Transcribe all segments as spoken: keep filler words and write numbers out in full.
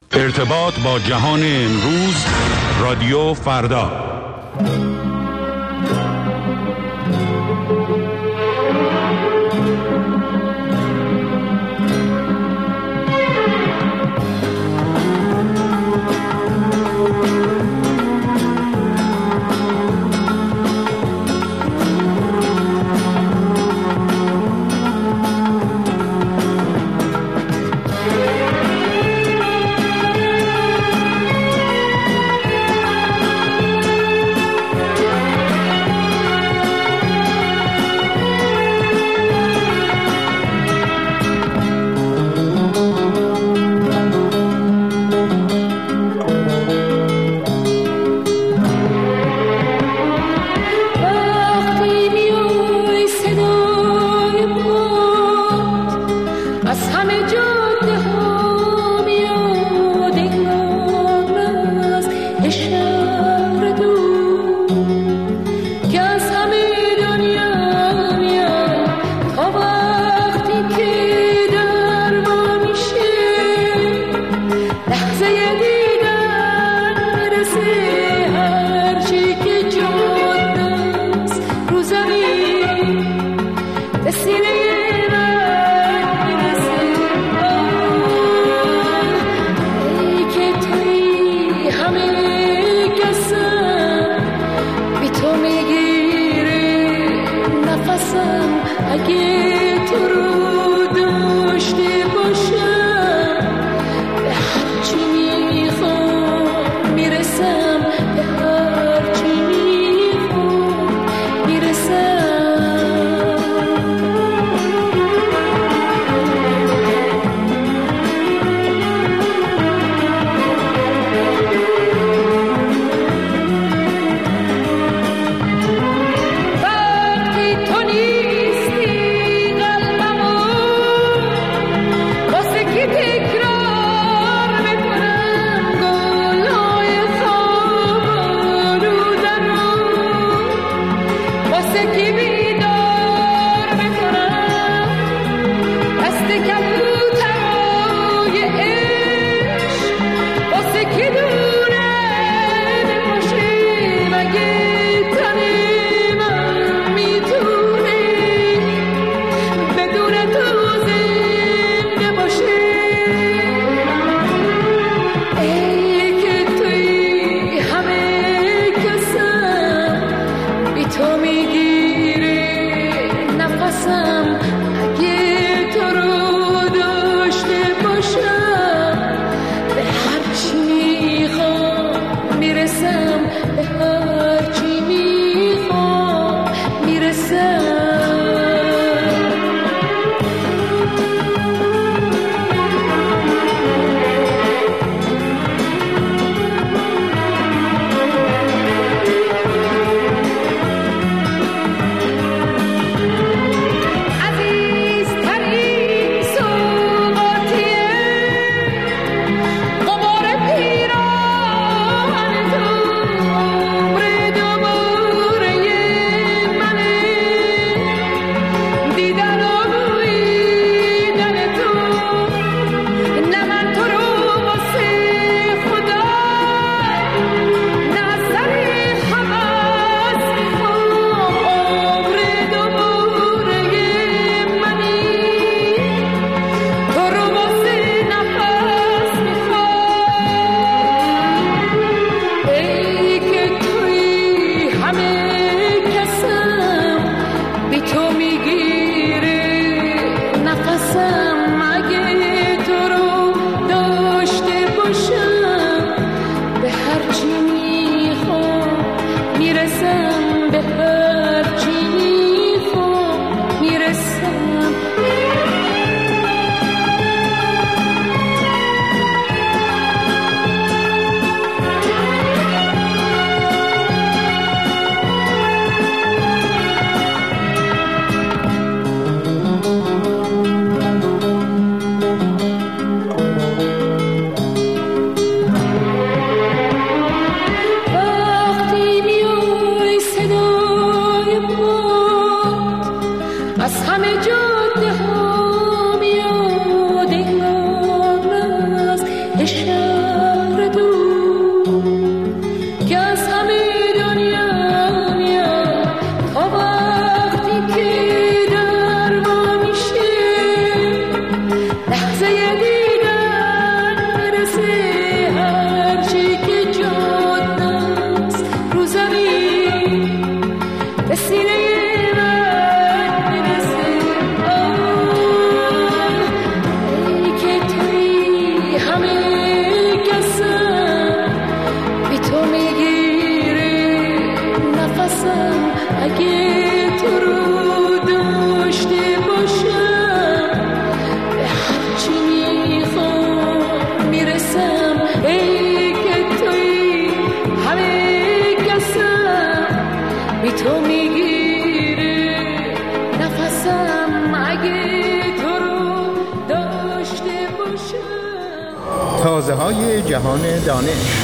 ارتباط با جهان امروز، رادیو فردا. همه جاده ها میاد انگار از اشاره تازه‌های جهان دانش.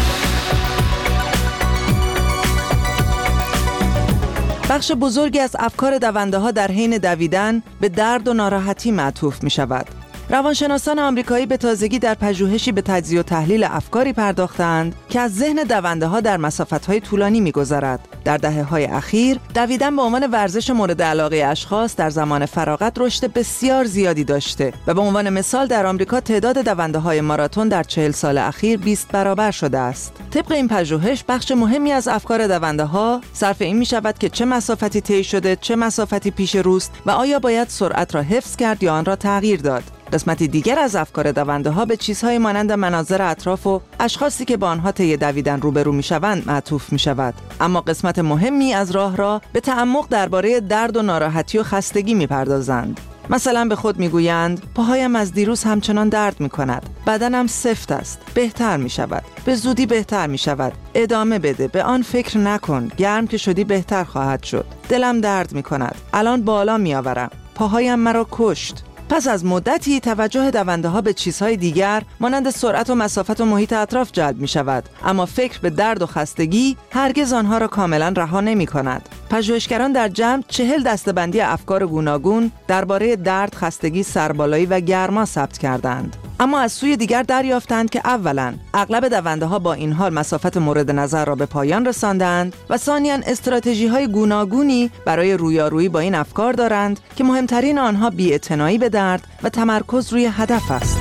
بخش بزرگی از افکار دونده‌ها در حین دویدن به درد و ناراحتی معطوف می‌شود. روانشناسان آمریکایی به تازگی در پژوهشی به تجزیه و تحلیل افکاری پرداختند که از ذهن دونده‌ها در مسافت‌های طولانی می‌گذرد. در دهه‌های اخیر دویدن به عنوان ورزش مورد علاقه اشخاص در زمان فراغت رشد بسیار زیادی داشته و به عنوان مثال در آمریکا تعداد دونده‌های ماراتون در چهل سال اخیر بیست برابر شده است. طبق این پژوهش بخش مهمی از افکار دونده‌ها صرف این می‌شود که چه مسافتی طی شده، چه مسافتی پیش روست و آیا باید سرعت را حفظ کرد یا آن را تغییر داد. قسمتی دیگر از افکار دونده‌ها به چیزهای مانند مناظر اطراف و اشخاصی که با آنها طی دویدن روبرو می‌شوند معطوف می‌شود. اما قسمت مهمی از راه را به تعمق درباره درد و ناراحتی و خستگی می‌پردازند. مثلا به خود میگویند پاهایم از دیروز همچنان درد می‌کند، بدنم سفت است، بهتر می‌شود، به زودی بهتر می‌شود، ادامه بده، به آن فکر نکن، گرم که شدی بهتر خواهد شد، دلم درد می‌کند، الان بالا می‌آورم، پاهایم مرا کشت. پس از مدتی توجه دونده‌ها به چیزهای دیگر مانند سرعت و مسافت و محیط اطراف جلب می شود، اما فکر به درد و خستگی هرگز آنها را کاملا رها نمی کند. پژوهشگران در جمع چهل دسته‌بندی افکار گوناگون درباره درد، خستگی، سربالایی و گرما ثبت کردند. اما از سوی دیگر دریافتند که اولاً اغلب دونده‌ها با این حال مسافت مورد نظر را به پایان رساندند و ثانیاً استراتژی‌های گوناگونی برای رویارویی با این افکار دارند که مهمترین آنها بی‌اعتنایی به درد و تمرکز روی هدف است.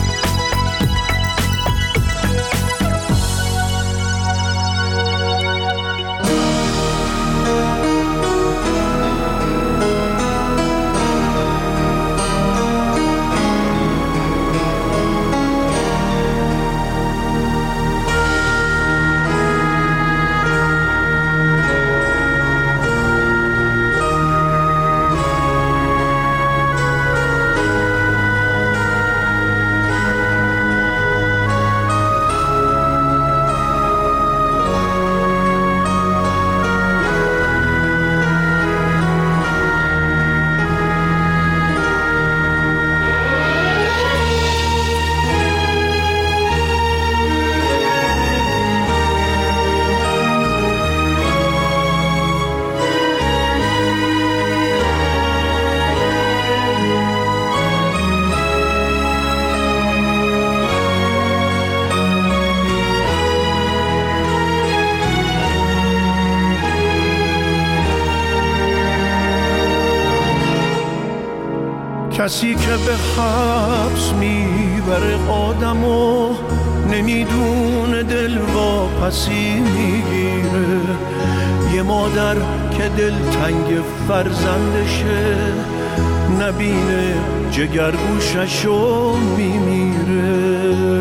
کسی که به حبس میبره آدمو نمیدونه دل واپسی میگیره. یه مادر که دل تنگ فرزندشه نبینه جگرگوششو میمیره.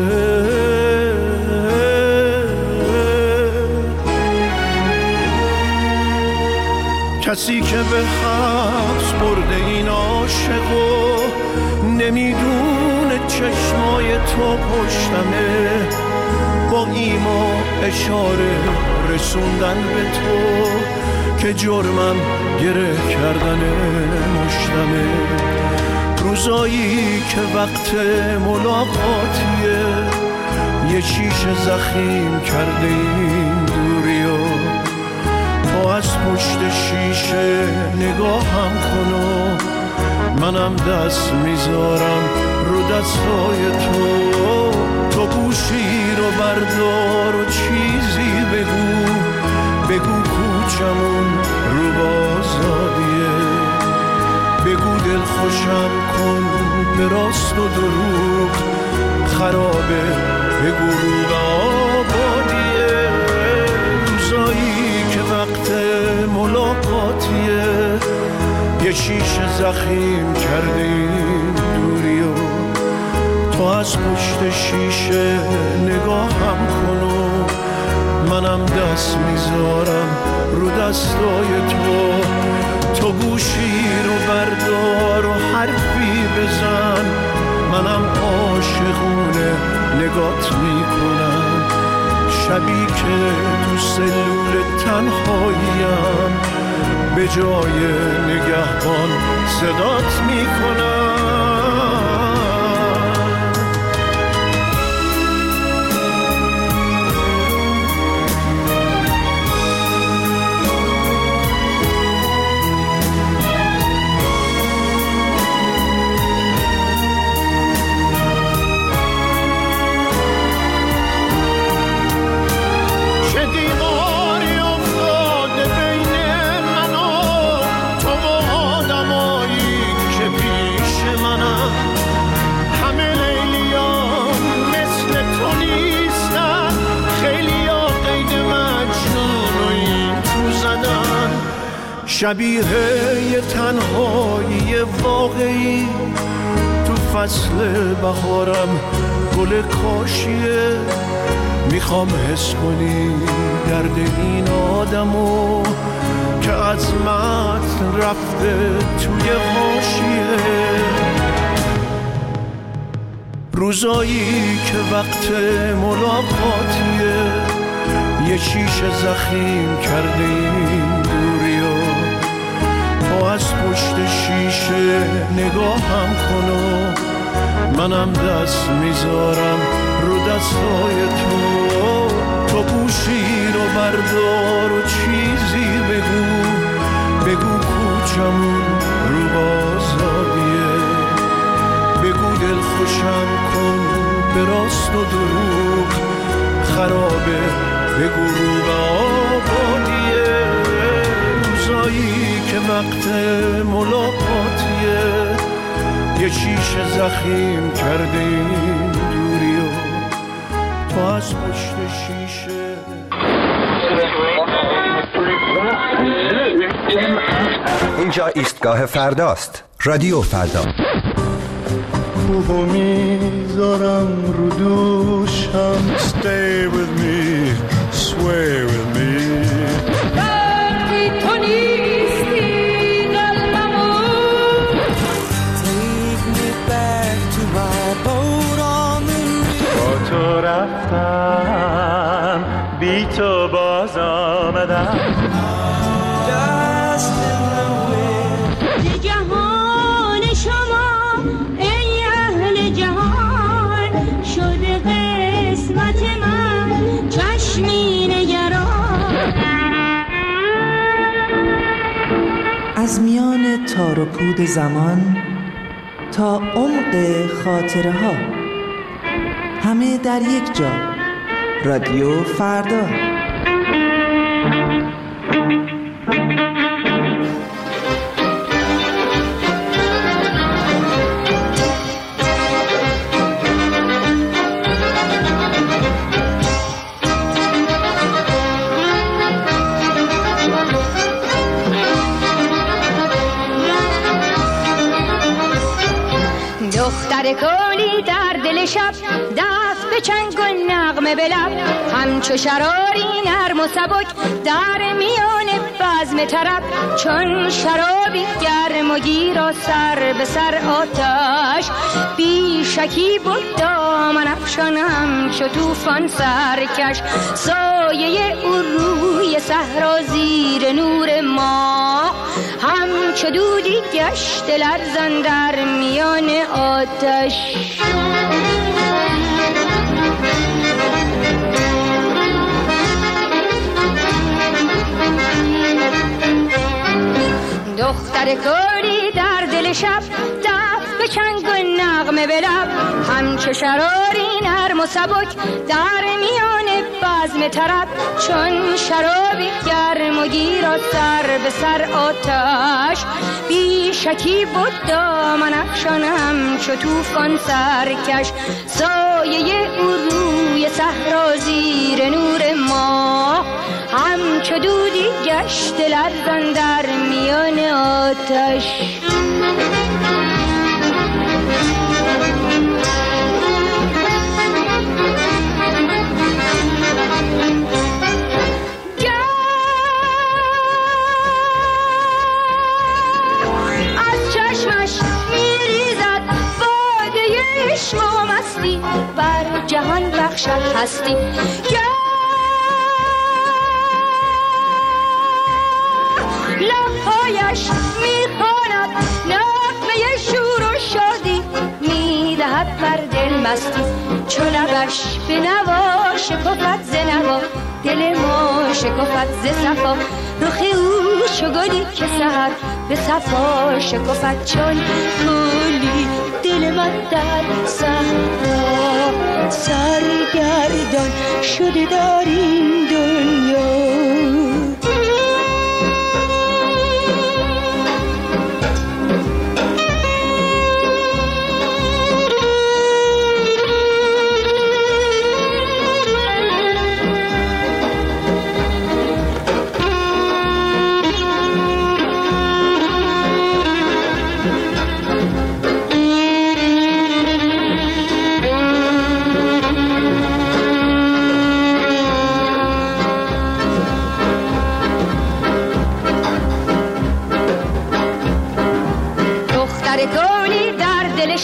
کسی که به حبس برده این عاشقو نمیدونه چشمای تو پشتمه، با ایما اشاره رسوندن به تو که جرمم گره کردن مشتمه. روزایی که وقت ملاقاتیه یه شیشه زخیم کرده این دوریو، تو از پشت شیشه نگاهم کن و منم دست میذارم رو دستای تو. تو گوشی رو بردار و چیزی بگو، بگو کوچمون رو بازادیه، بگو دل خوشم کن به راست و دروغ خرابه، بگو رو آبادیه. روزایی که وقت ملاقاتیه یه شیشه زخیم کرده این دوریو، تو از پشت شیشه نگاهم کن و منم دست میذارم رو دستای تو. تو گوشی رو بردار و حرفی بزن، منم عاشقونه نگات میکنم. شبی که تو سلول تنهاییم به جای نگهبان صدات میکنم. شبیه یه تنهایی واقعی تو فصل بهارم گل کاشیه. میخوام حس کنی درد این آدمو که عظمت رفته توی حاشیه. روزایی که وقت ملاقاتیه یه شیشه زخیم کرده این دوریا. تو از پشت شیشه نگاهم کن و منم دست میذارم رو دستای تو. تو گوشی رو بردار و چیزی بگو، بگو کوچمون رو آزادیه. بگو دل خوشم کن به راست و دروغ خرابه، بگو رو به آبادیه. روزایی که وقت ملاقاتیه یه شیشه زخیم کرده این دوری و تو از پشت شیشه. اینجا ایستگاه فرداست. رادیو فردا. خوبو میذارم رو دوشم. Stay with me, sway with me. وقتی تو نیستی قلبمو Take me back to my boat on the river. با تو رفتم بی تو باز آمدم. Dust in the wind. جهان شما ای اهل جهان شده قسمت من چشمی نگران. از میان تار و پود زمان تا عمق خاطره ها، همه در یک جا. رادیو فردا. دختر کولی در دل شب دست به چنگ و نغمه به لب، همچو شراری نرم و سبک در میان بزم طرب. چون شرابی گرم و گیر و سر به سر آتش، بی شکی بود دامن افشانم چو طوفان سرکش. سایه او روی صحرا زیر نور ماه، همچو دودی گشت لرزان در میان آتش. دختر کوری در دل شب دست به چنگ و نغمه به لب، همچو شراری نرم و سبک در میان بزم طرب. چون شرابی گرم و گیر و سر به سر آتش، بی شکی بود دامن افشانم چو طوفان سرکش. سایه او روی صحرا زیر نور ماه، همچو دودی گشت لرزان در میان آتش. بر جهان بخشد هستی. لبهایش میخواند نغمه شور و شادی، میدهد بر دل مستی. چو لبش به نوا شکفت ز نوا، دل ما شکفت ز صفا. رخ او چو گلی که سحر به صفا شکفت. چون گلی دل من در صحرا سرگردان شده در این دنیا.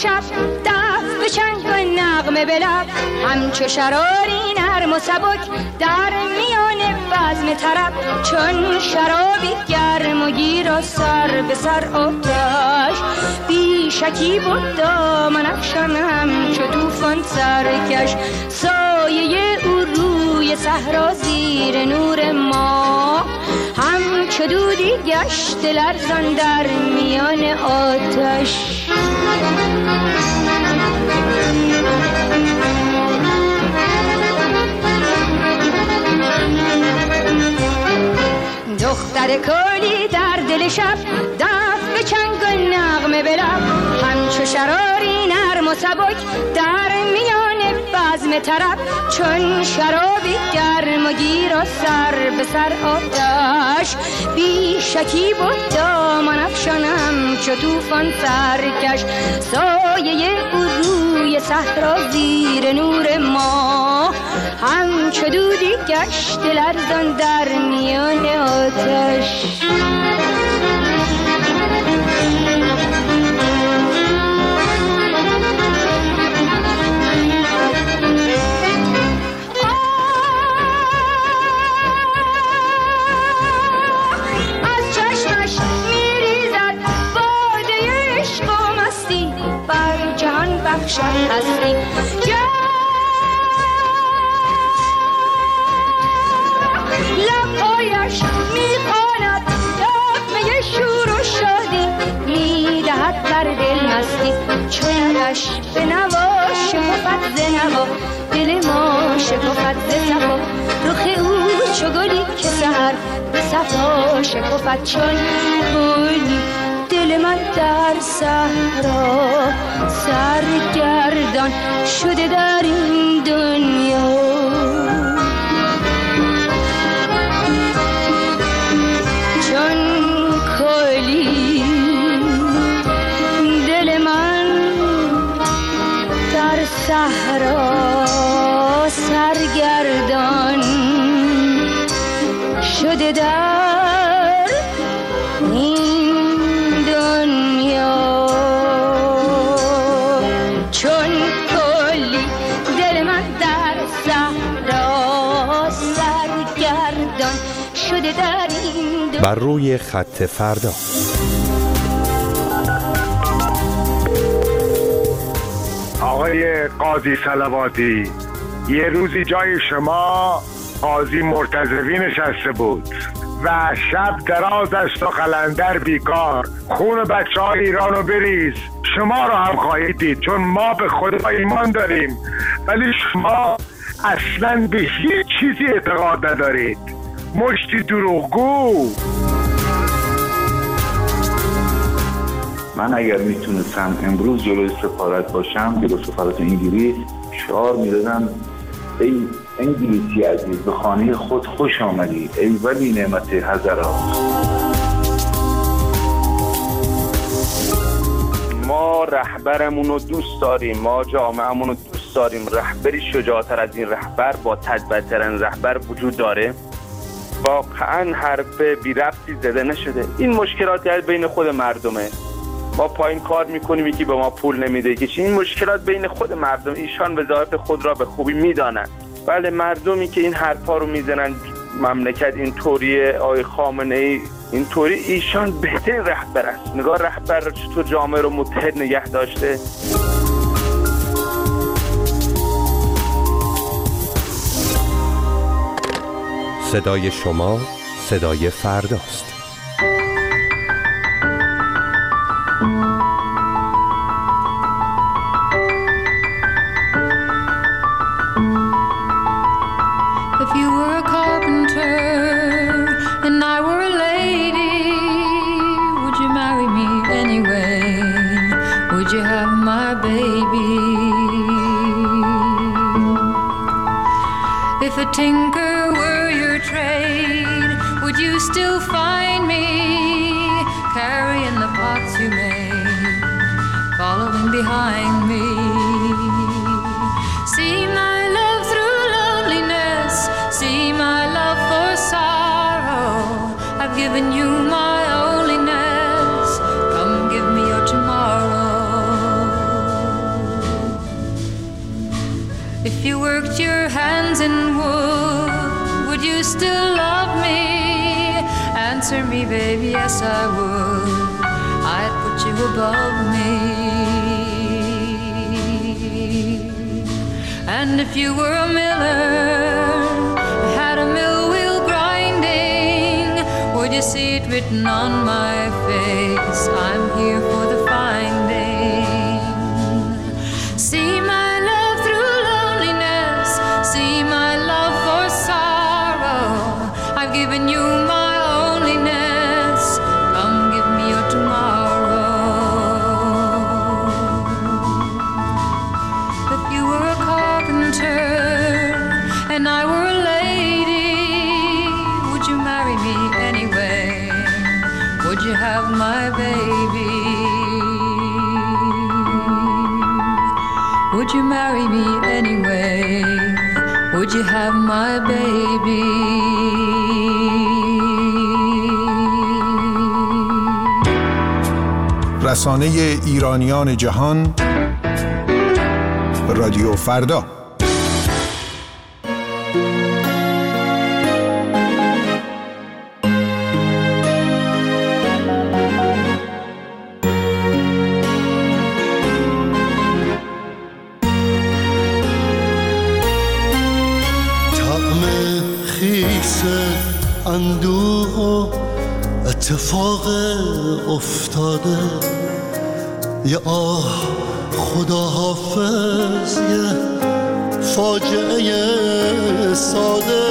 شب دست به چنگ و نغمه به لب همچو شراری نرم و سبک در میان بزم طرب چون شرابی گرم و گیر و سر به سر آتش بی شکی بود دامن افشان همچو طوفان سرکش سایه او روی صحرا زیر نور ما همچو دودی گشت لرزان در میان آتش دختر کلی در دل شب دست به چنگ و نغمه به لب همچو شراری نرم و سبک در میان بزم طرب چون شرابی گرم و گیر و سر به سر آتش بی شکی بود دامان افشانم چو طوفان سرکش سایه او روی صحرا زیر نور ما همچو دودی گشت لرزان در میان آتش بخشن هستی لبهایش میخواند نغمه شور و شادی میدهد بر دل مستی چونش به نوا شکفت ز نوا دل ما شکفت ز صفا رخ او چو گلی که سحر به صفا شکفت چون گلی دل من در صحرا سرگردان شده در این دنیا چون کلی دل من در صحرا سرگردان شده در این بر روی خط فردا. آقای قاضی صلواتی، یه روزی جای شما قاضی مرتضوی نشسته بود و شب دراز است و قلندر بیکار، خون بچه های ایران رو بریز، شما رو هم خواهید دید چون ما به خدا ایمان داریم، ولی شما اصلا به هیچ چیزی اعتقاد ندارید، مشتی دروغگو. من اگر میتونستم امروز جلوی سفارت باشم، جلوی سفارت انگلیس، شعار میدادم ای انگلیسی عزیز به خانه خود خوش آمدی، ای ولی نعمت حضرات. ما رهبرمون رو دوست داریم، ما جامعه‌مون رو دوست داریم. رهبری شجاعتر از این رهبر با تدبیرترین رهبر وجود داره؟ واقعا حرف بی ربطی زده نشده. این مشکلات بین خود مردمه. ما پایین کار میکنیم، یکی به ما پول نمیده، یکی این مشکلات بین خود مردم. ایشان وظایف خود را به خوبی میدانند. بله، مردمی که این حرفا رو میزنن مملکت اینطوریه، آقای خامنه‌ای اینطوری، ایشان بهترین رهبر است. نگاه رهبر چطور جامعه رو متحد نگه داشته. صدای شما صدای فرداست. If you were a carpenter and I were a lady, would you marry me anyway? Would you have my baby? If a tinker were your trade, would you still find me carrying the pots you made, following behind me? See my love through loneliness, see my love for sorrow. I've given you my onlyness, come give me your tomorrow. If you worked your hands in wood, would you still love me? Answer me, baby, yes I would. I'd put you above me. And if you were a miller, had a mill wheel grinding, would you see it written on my face? I'm here for the finding. See my love through loneliness, see my love for sorrow. I've given you my loneliness, come give me your tomorrow. If you were a carpenter and I were a lady, would you marry me anyway? Would you have my baby? Would you marry me anyway? Would you have my baby? رسانه ایرانیان جهان، رادیو فردا. طعم خیس اندوه و اتفاق افتاده، یه آه خدا حافظ، یه فاجعه ساده.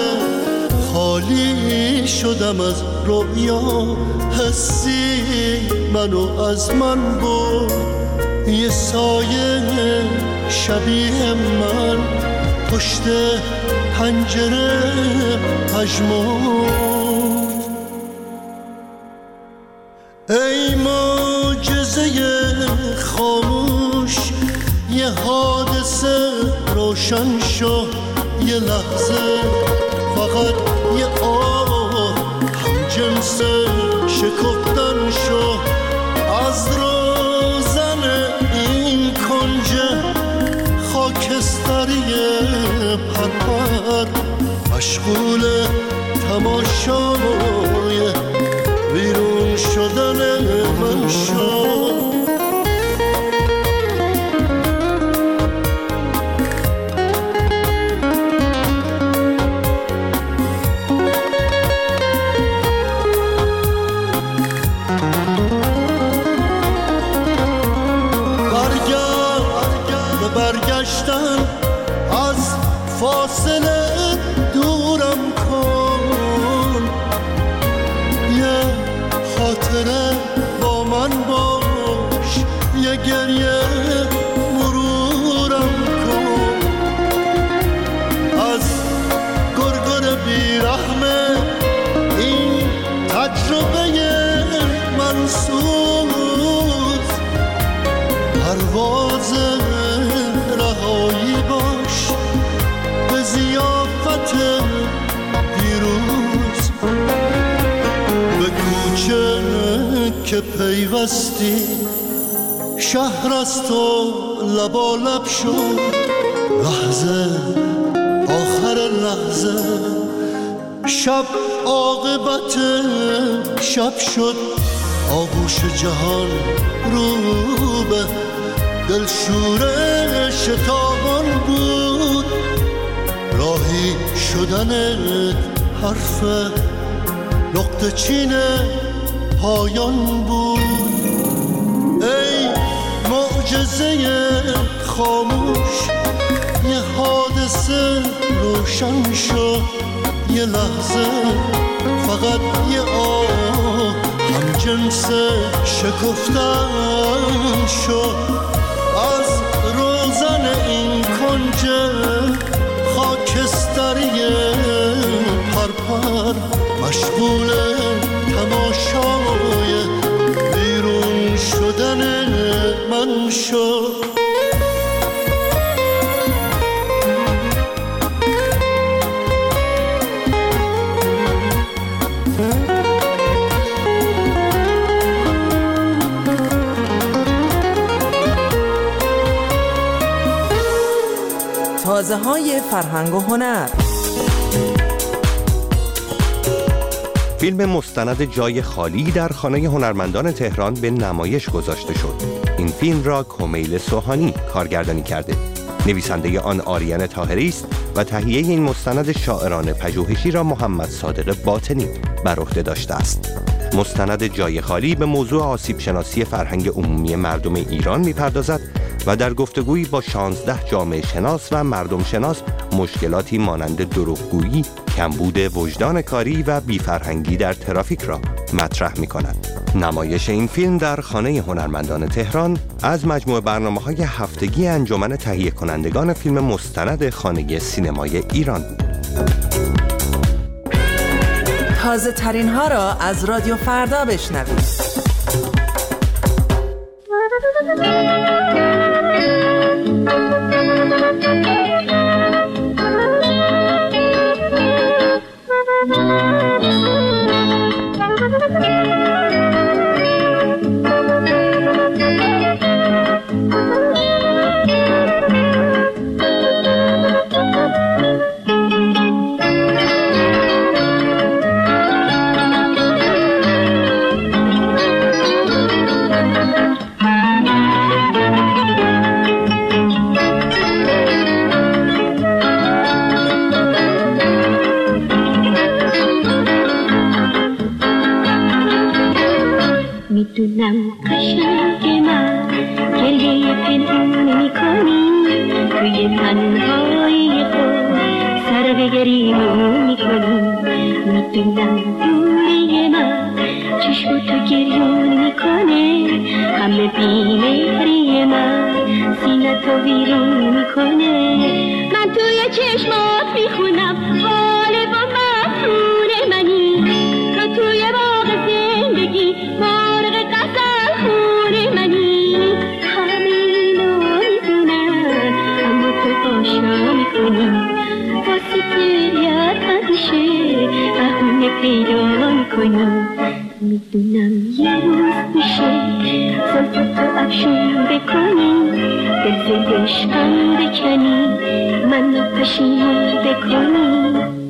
خالی شدم از رویا، حسی منو از من برد. یه سایه شبیه من پشت پنجره پژمرد. ای معجزه خاموش، یه حادثه روشن شو. یه لحظه فقط یه آه هم جنس شکفتن شو. از روزن این کنج خاکستری پرپر، مشغول تماشای بیرون شدن من شو. برگشتن از فاصله دورم کن، یه خاطره با من باش، یه گریه مرورم کن. از گرگر بیرحمه این تجربه منسوز، پرواز رهایی باش به ضیافت دیروز. به کوچه که پیوستی شهر از تو لبالب شد. لحظه آخر لحظه شب عاقبت شب شد. آغوش جهان رو به دلشوره شتابان بود. راهی شدنت حرف نقطه چین پایان بود. ای معجزه خاموش، یه حادثه روشن شد. یه لحظه فقط یه آه هم جنس شکفتن شد. از روزن این کنج خاکستری پرپر، مشغول تماشای بیرون شدن من شد. تازه های فرهنگ و هنر. فیلم مستند جای خالی در خانه هنرمندان تهران به نمایش گذاشته شد. این فیلم را کمیل سوهانی کارگردانی کرده. نویسنده آن آریان طاهری است و تهیه این مستند شاعران پژوهشی را محمد صادق باطنی بر عهده داشته است. مستند جای خالی به موضوع آسیب شناسی فرهنگ عمومی مردم ایران می‌پردازد و در گفتگویی با شانزده جامعه شناس و مردم شناس مشکلاتی مانند دروغگویی، کمبود وجدان کاری و بی‌فرهنگی در ترافیک را مطرح می‌کند. نمایش این فیلم در خانه هنرمندان تهران از مجموعه برنامه‌های هفتگی انجمن تهیه کنندگان فیلم مستند خانه سینمای ایران بود. تازه ترین ها را از رادیو فردا بشنوید. میدونم قشنگ من گله پنهون میکنی، توی تنهایی خود سر به گریمون میکنی. میدونم دوری من چشم تو گریون میکنه، همه بیمهری من سینه تو ویرون میکنه. من توی چشمات میخونم حال با مفهون منی، تو توی باغ زندگی مرغ قصر خون منی. همه اینو میدونن اما تو باشا میکنی، واسه گریت همیشه بهونه پیدا میکنی. میدونم یه روز میشه زلف تو افشون بکنی، دل ز عشقم بکنی، منو پشیمون بکنی.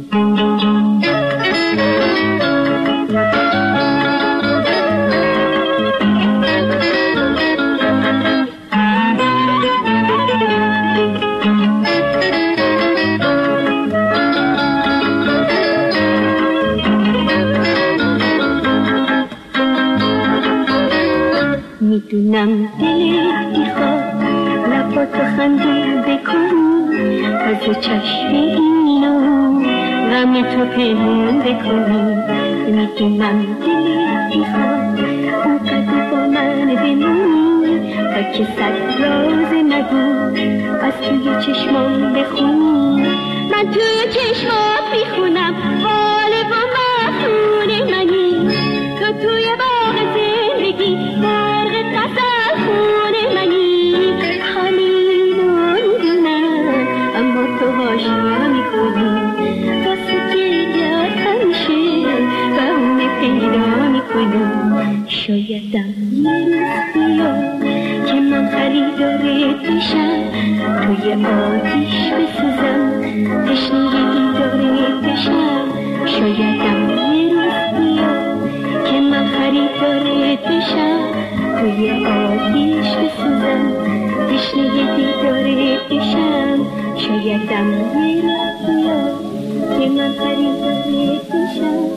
میدونم دلت میخواد لباتو خنده بکنی، از چشم اینو غم تو پنهون بکنی. میدونم دلت میخواد اونقدر با من بمونی، تا که صد راز نگو از توی چشمام بخونی. من توی چشمات میخونم حال با مفهون منی، تو توی باغ زندگی مرغ قصر خون منی. همینو میدونم اما تو هاشا میکنی، واسه گریت همیشه بهونه پیدا میکنی. شایدم یه روز بیاد که من خریدارت بشم، توی آتیش بسوزم تشنه دیدارت بشم. شایدم یه روز بیاد که من خریدارت بشم، توی آتیش بسوزم تشنه دیدارت بشم. شایدم یه روز بیاد که من خریدارت بشم.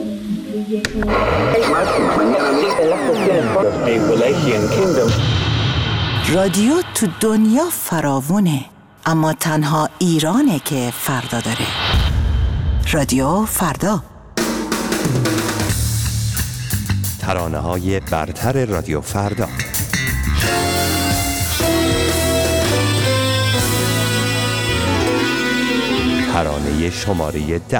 رادیو تو دنیا فراوونه، اما تنها ایرانه که فردا داره. رادیو فردا، ترانه‌های برتر رادیو فردا. ترانه شماره ده.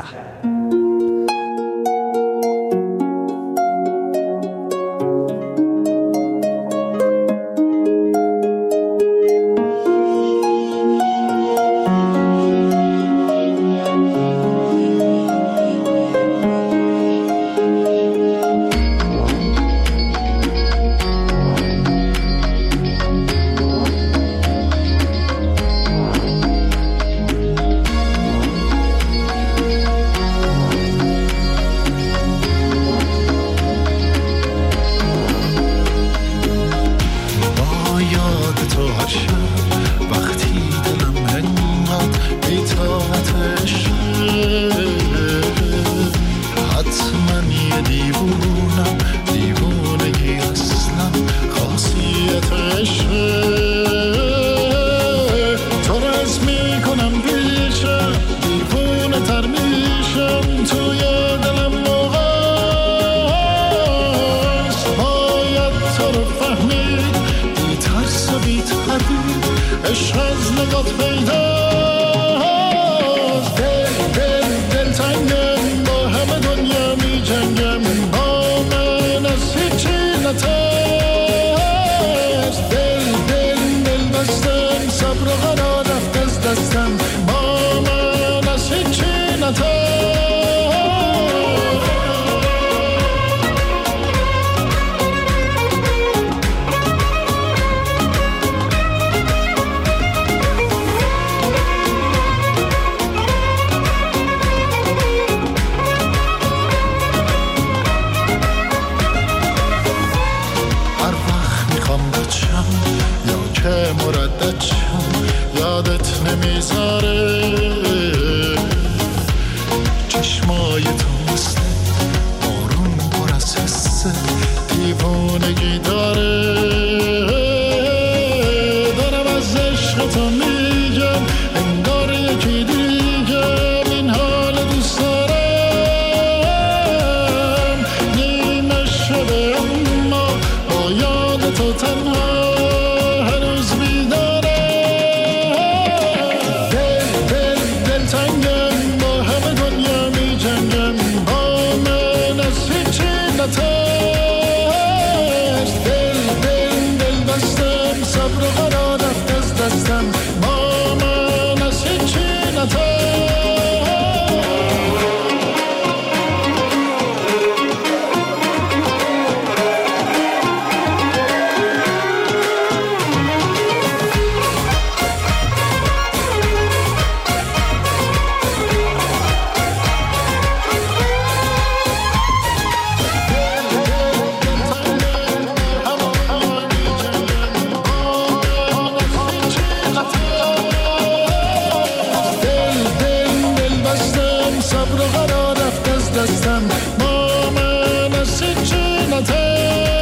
صبر و قرار رفت از دستم با من از شکنته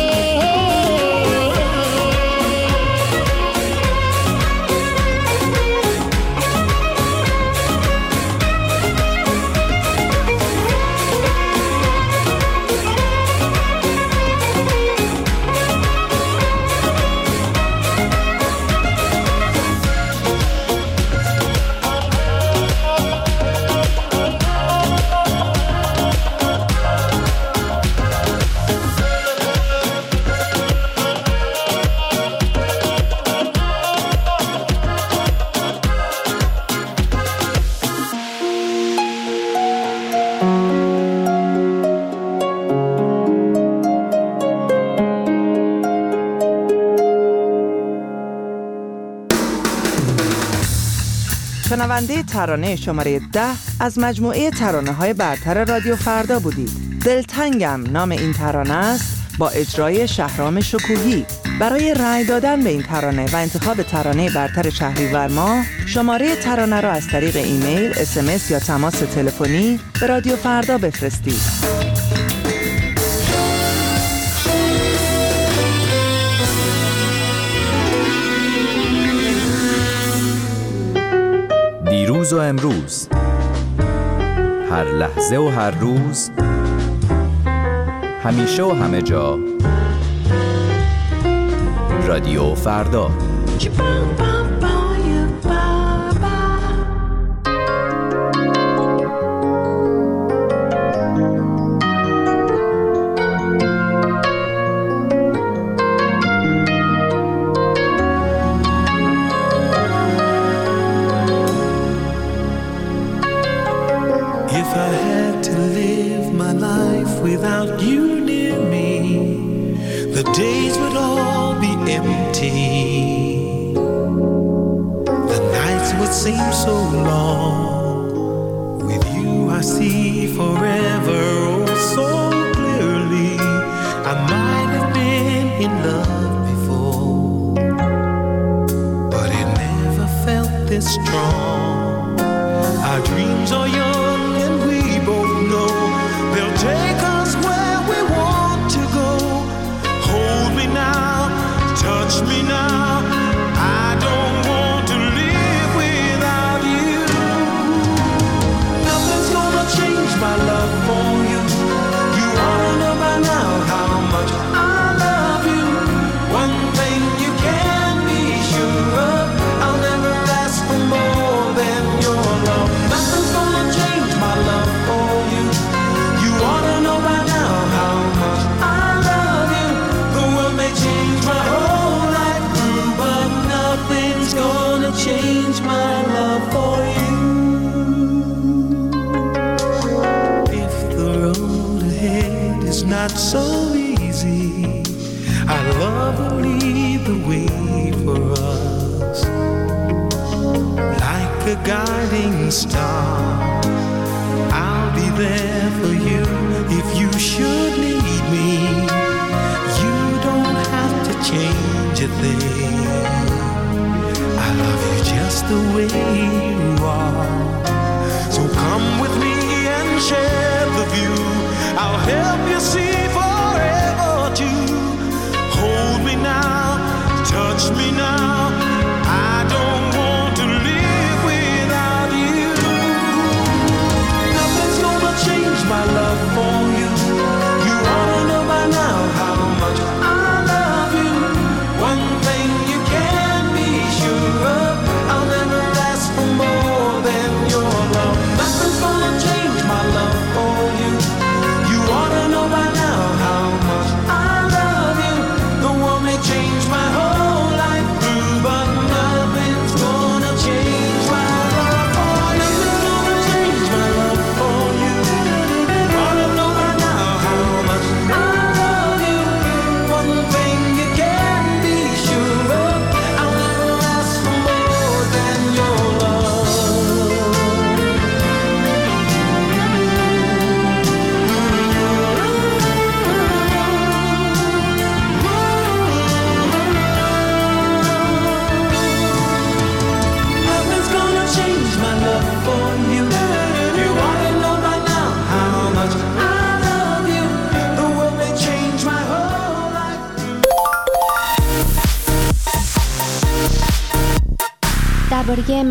شنونده ترانه شماره ده از مجموعه ترانه های برتر رادیو فردا بودید. دلتنگم نام این ترانه است با اجرای شهرام شکوهی. برای رأی دادن به این ترانه و انتخاب ترانه برتر شهریور ماه شماره ترانه را از طریق ایمیل، اس ام اس یا تماس تلفنی به رادیو فردا بفرستید. دیروز و امروز، هر لحظه و هر روز، همیشه و همه جا، رادیو فردا. Without you near me, the days would all be empty. The nights would seem so long. With you I see forever oh so clearly. I might have been in love before, but it never felt this strong. Our dreams are young and we both know they'll take us where we want to go. Hold me now, touch me now. I don't want to live without you. Nothing's gonna change my love for you. You ought to know by now how much I love you. One thing you can be sure of, I'll never ask for more than your love. Nothing's gonna change my love for you. You ought to know by now how much I love you. The world may change my whole life through, but nothing's gonna change my love for you. If the road ahead is not so easy, our love will lead the way for us. Like a guiding star, I'll be there for you if you should need me. You don't have to change a thing. I love you just the way you are. So come with me and share the view. I'll help you see forever too. Hold me now, touch me now. I don't want to live without you. Nothing's gonna change my love for you. You ought to know by now how much I love you. One thing you can be sure of, I'll never ask for more than your love. Nothing's gonna change my love for you. You ought to know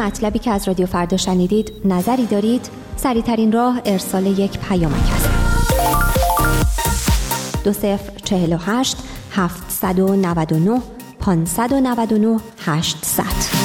مطلبی که از رادیو فردا شنیدید نظری دارید، سریع‌ترین راه ارسال یک پیامک است. دو صفر چهل و هشت هفتصد و نود و نه پانصد و نود و نه هشتصد.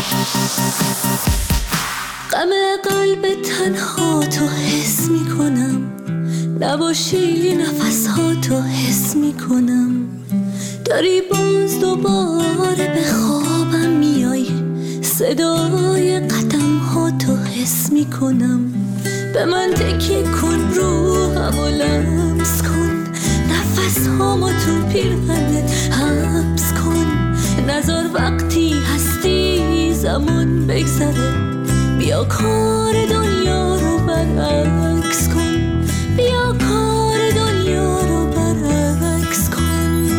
غم قلب تنها تو حس می کنم، نباشی نفس ها تو حس می کنم، داری باز دوباره به خوابم میای، صدای قدم ها تو حس می کنم، به من تکیه کن روحم و لمس کن، نفس هامو تو پیرهنت حبس کن، نذار وقتی هستی زمان بگذره، بیا کار دنیا رو برعکس کن، بیا کار دنیا رو برعکس کن.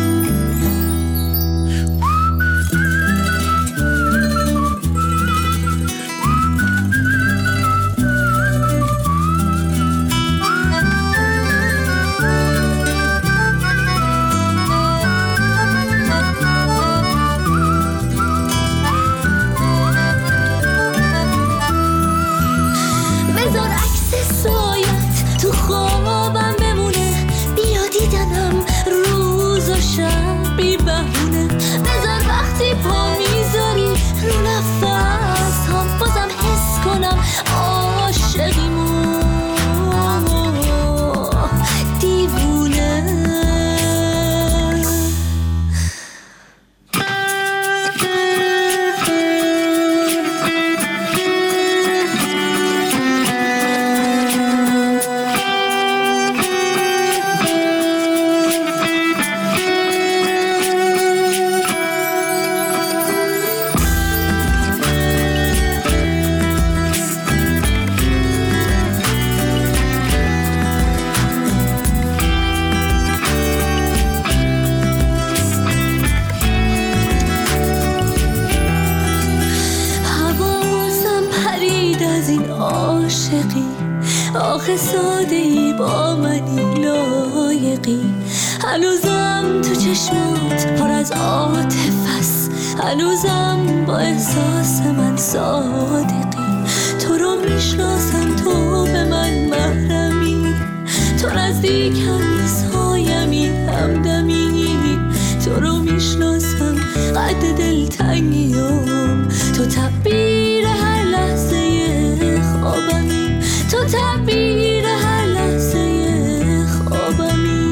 آخه ساده ای با منی لایقی، هنوزم تو چشمات پر از عاطفه است، هنوزم با احساس من صادقی، تو رو میشناسم تو به من محرمی، تو نزدیکم سایمی همدمی، تو رو میشناسم قد دلتنگیم، تو تعبیر هر لحظه خوابمی، تو تعبیر هر لحظه خوابمی.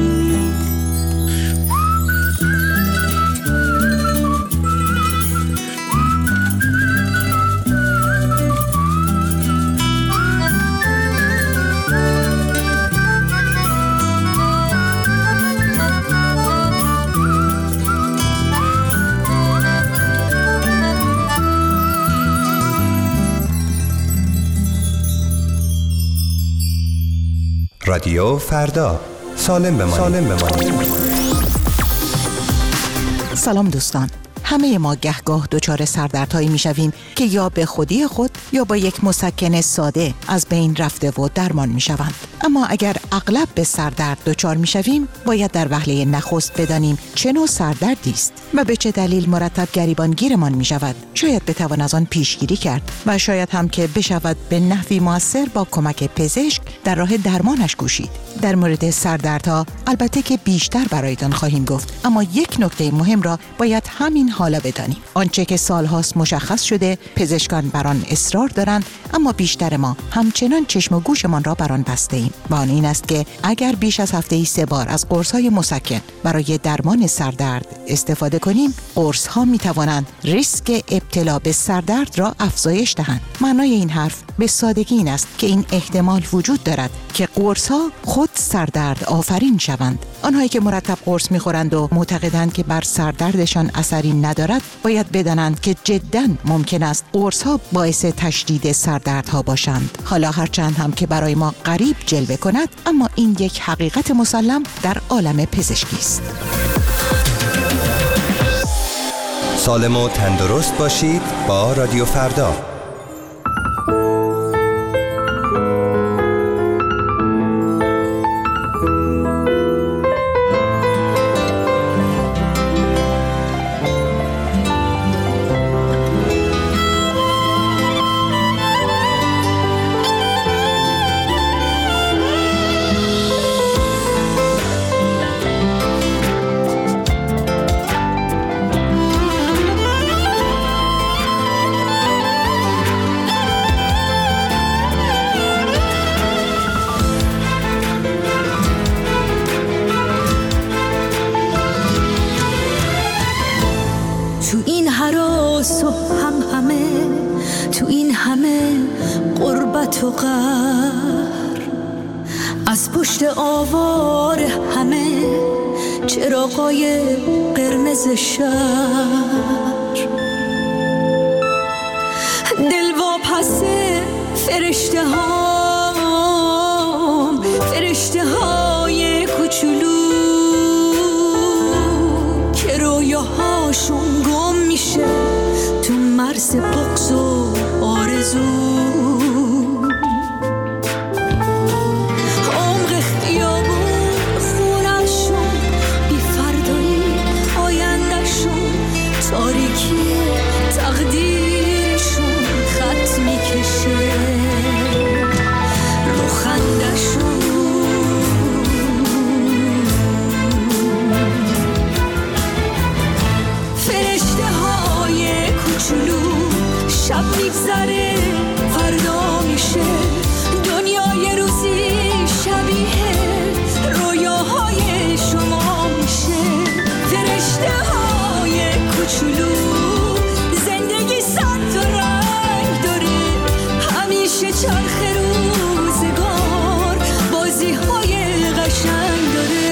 رادیو فردا، سالم بمانید. سالم بمانید. سلام دوستان. همه ما گهگاه دچار سردردهایی میشویم که یا به خودی خود یا با یک مسکن ساده از بین رفته و درمان میشوند. اما اگر اغلب به سردرد دچار میشویم، باید در وهله نخست بدانیم چه نوع سردردی است و به چه دلیل مرتب گریبانگیرمان میشود. شاید بتوان از آن پیشگیری کرد و شاید هم که بشود به نحوی موثر با کمک پزشک در راه درمانش کوشید. در مورد سردردها البته که بیشتر برایتان خواهیم گفت، اما یک نکته مهم را باید همین حالا بدانیم. آنچه که سالهاست مشخص شده، پزشکان بر آن اصرار دارند، اما بیشتر ما همچنان چشم و گوشمان را بر آن بسته ایم. و آن این است که اگر بیش از هفته‌ای سه بار از قرص‌های مسکن برای درمان سردرد استفاده کنیم، قرص‌ها می‌توانند ریسک ابتلا به سردرد را افزایش دهند. معنای این حرف به سادگی این است که این احتمال وجود دارد که قرص‌ها خود سردرد آفرین شوند. آنهایی که مرتب قرص می‌خورند و معتقدند که بر سردردشان اثری ندارد، باید بدانند که جداً ممکن است قرص‌ها باعث تشدید سردردها باشند. حالا هرچند هم که برای ما غریب جلوه کند، اما این یک حقیقت مسلم در عالم پزشکی است. سالم و تندرست باشید با رادیو فردا. قامت و قهر، از پشت آوار همه چراغای قرمز شهر، دل واپس فرشته هام، فرشته های کوچولو که رویاهاشون گم میشه تو مرز بغض و آرزو. عمق خیابون خونه‌شون، بی فردایی آینده‌شون، تاریکی تقدیرشون خط میکشه رو خنده‌شون. فرشته های کوچولو شب میگذره فردا میشه، دنیا یه روزی شبیه رویاهای شما میشه. فرشته های کوچولو زندگی صد تا رنگ داره، همیشه چرخ روزگار بازی های قشنگ داره،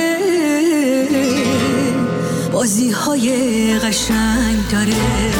بازی های قشنگ داره.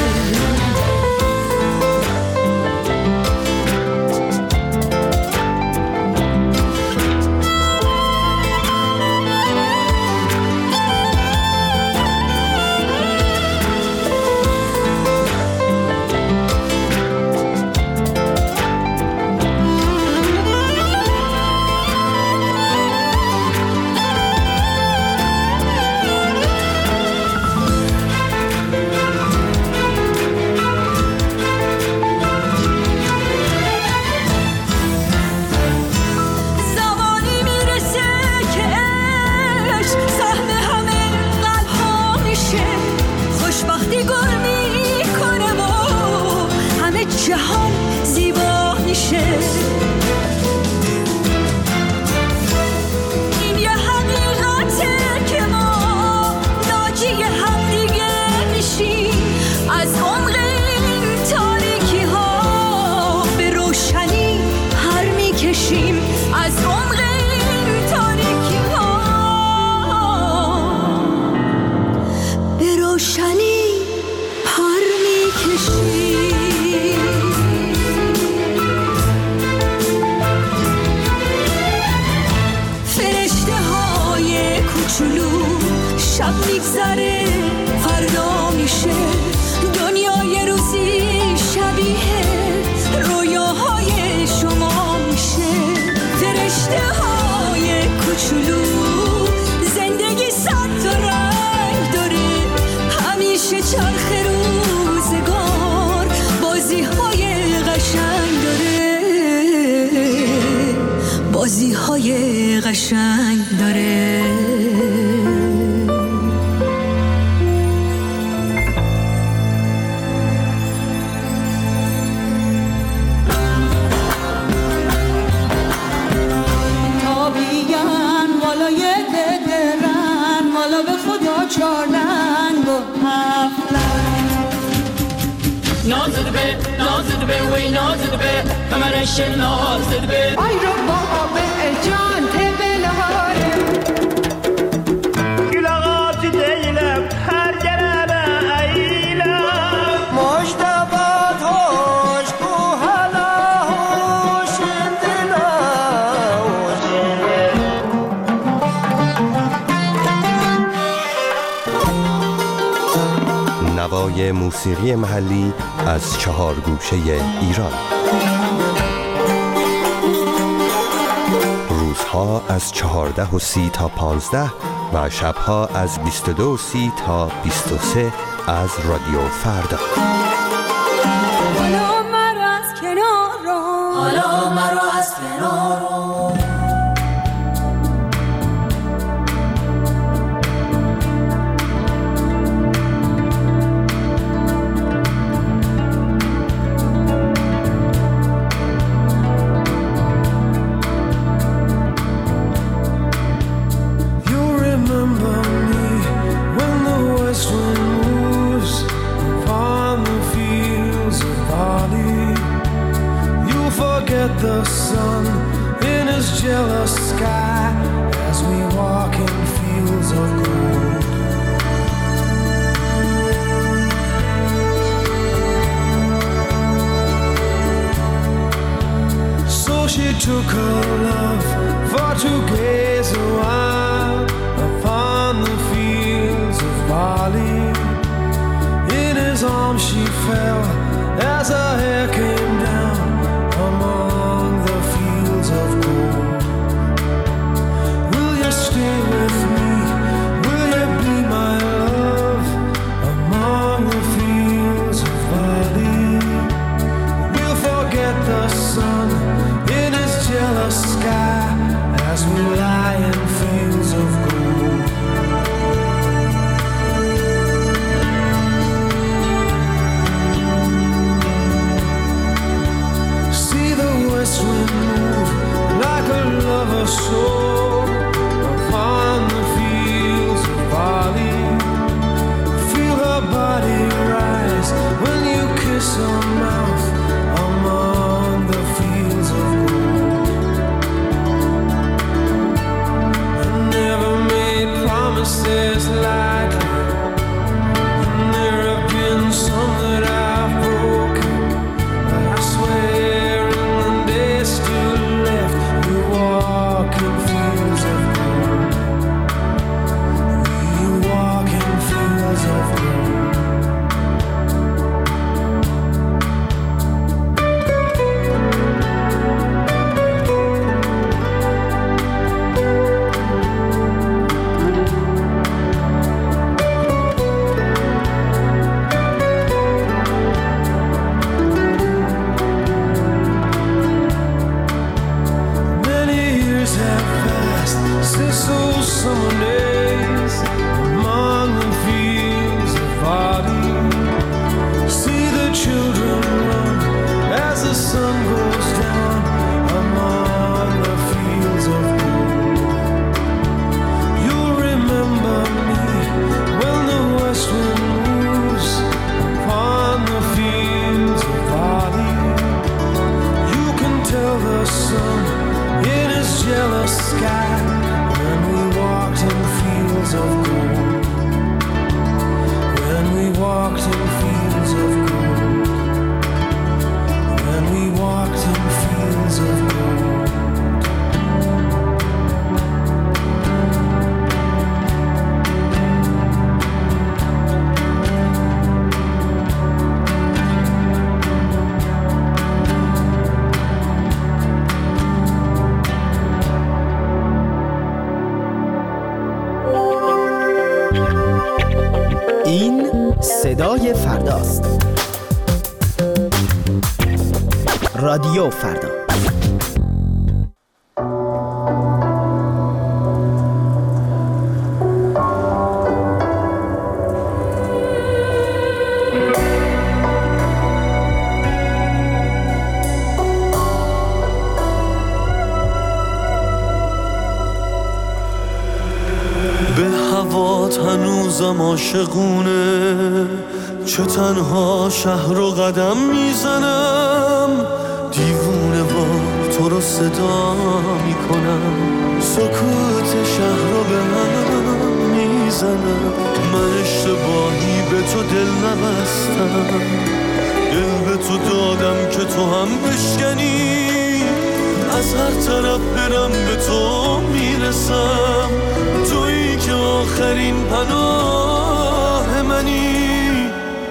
بازی های قشنگ داره. تابیان والای ددرن والا به خدا چارنگ و هفتن نازد به نازد به وی نازد به کمرش نازد به آی رو بابا به جان تبلهاره گلاغات دیلم هر گرانه ایلم مجتبات هوش بو حالا هوش دلا نوای موسیقی محلی از چهار گوشه ایران. روزها از چهارده و سی تا پانزده و شبها از بیست و دو و سی تا بیست و سه از رادیو فردا. حالا مرا از کنار رو حالا مرا از کنار رو The jealous sky as we walk in fields of gold. So she took her love for to gaze a while upon the fields of barley. In his arms she fell as her hair came down among the fields of gold. Will you stay with me? Will you be my love among the fields of barley? We'll forget the sun in his jealous sky as we lie in fields of gold. See the west wind move like a lover's soul upon the fields of barley. Feel her body rise when you kiss her mouth among the fields of gold. I never made promises lightly, and there have been some that I've broken, but I swear in the days still left we walk in fields of gold. We walk in fields of gold. Many years have passed since those summer days among the fields of barley. See the children run as the sun goes down among the fields of gold. You'll remember me when the west wind moves upon the fields of barley. You can tell the sun in his jealous sky when we walked in fields of gold. When we walked in fields of gold. When we walked in fields of gold. این صدای فرداست. رادیو فردا. هنوزم عاشقونه، چه تنها شهر و قدم میزنم، دیوونه وار تو رو صدا میکنم، سکوت شهر رو به هم میزنم. من اشتباهی به تو دل نبستم، دل به تو دادم که تو هم بشکنی، از هر طرف برم به تو میرسم، تویی که آخرین پناه منی.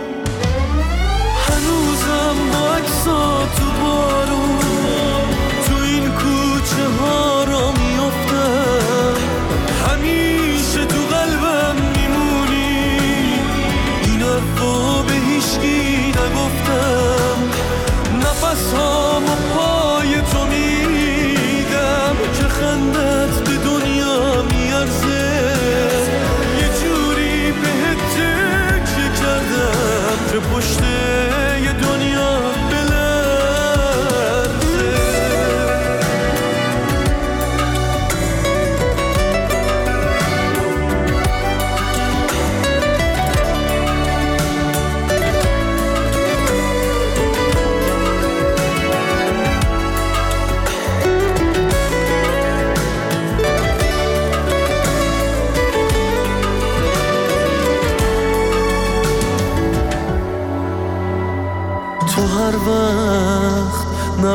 هنوزم با عکسات تو بارون تو این کوچه ها را میافتم، همیشه تو قلبم میمونی، این حرفا به هیچکی نگفتم، نفس هامو پای تو میدم که خندت به دنیا میارزه، یه جوری به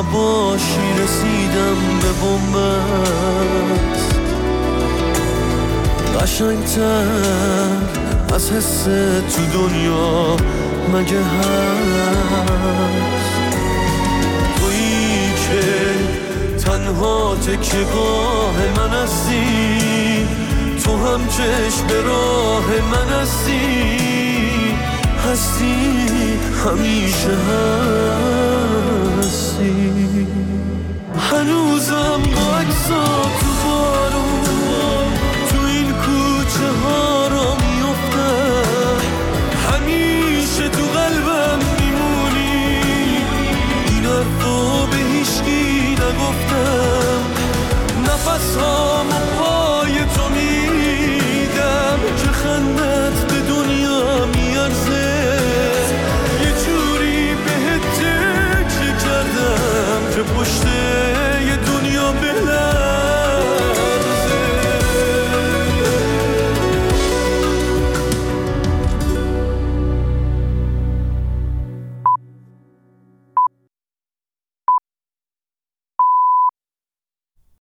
باشی رسیدم به بنبست قشنگتر از حس تو دنیا مگه هست تویی که تنها تکیه‌گاه من هستی تو هم چشم به راه من هستی هستی همیشه هستی هنوزم با عکسا تو بارون تو این کوچه ها را میفتم همیشه تو قلبم میمونی این حرفا به هیچکی نگفتم نفس ها